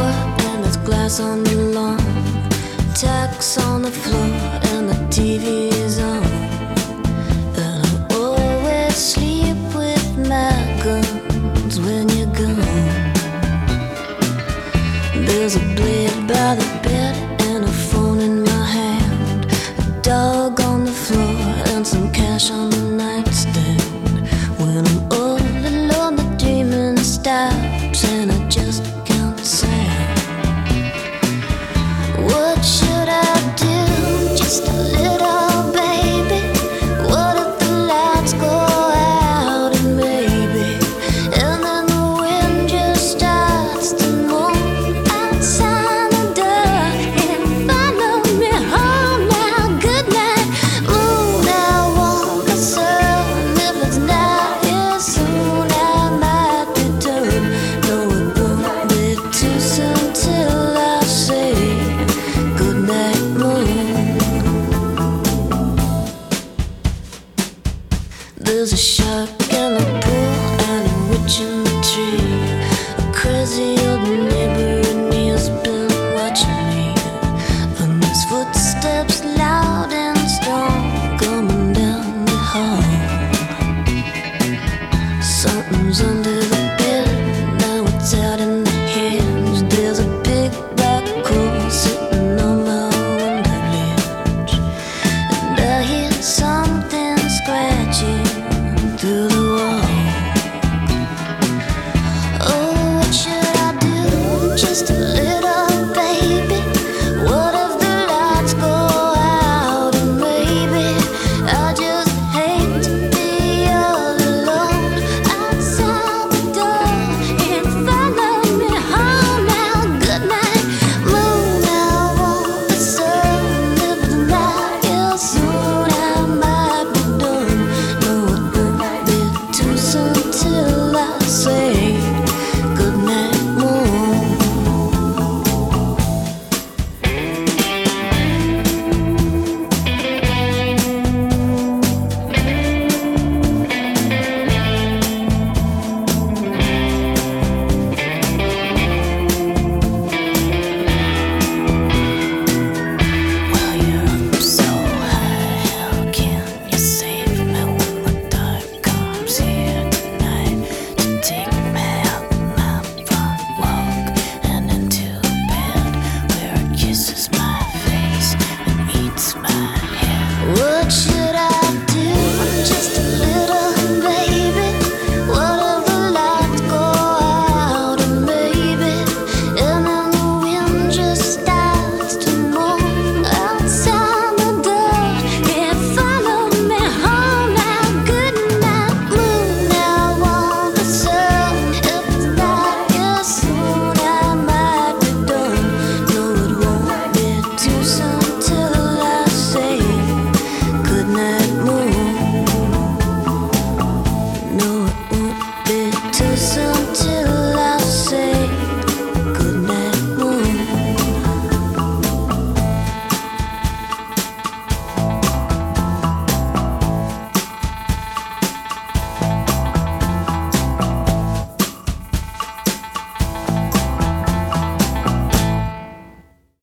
and there's glass on the lawn, tacks on the floor, and the TV is on. And I always sleep with my guns when you're gone. There's a blade by the bed and a phone in my hand, a dog on the floor and some cash on the nightstand. When I'm all alone, the dreaming stops and I just count the sand. What should I do? Just a little baby. What if the lights go out and maybe, and then the wind just starts to moan outside the door and follow me home now. Good night, moon. I want the sun. If it's not here soon, I might be done. No, it won't be too soon till I say good night, moon. There's a shark in the pool and a witch in the tree. A crazy old neighbor and he's been watching me. And there's footsteps loud and strong coming down the hall. Something's under the bed, now it's out in the hedge. There's a big black hole sitting on my window ledge, and I hear something scratching through the wall. Oh, what should I do? Just a little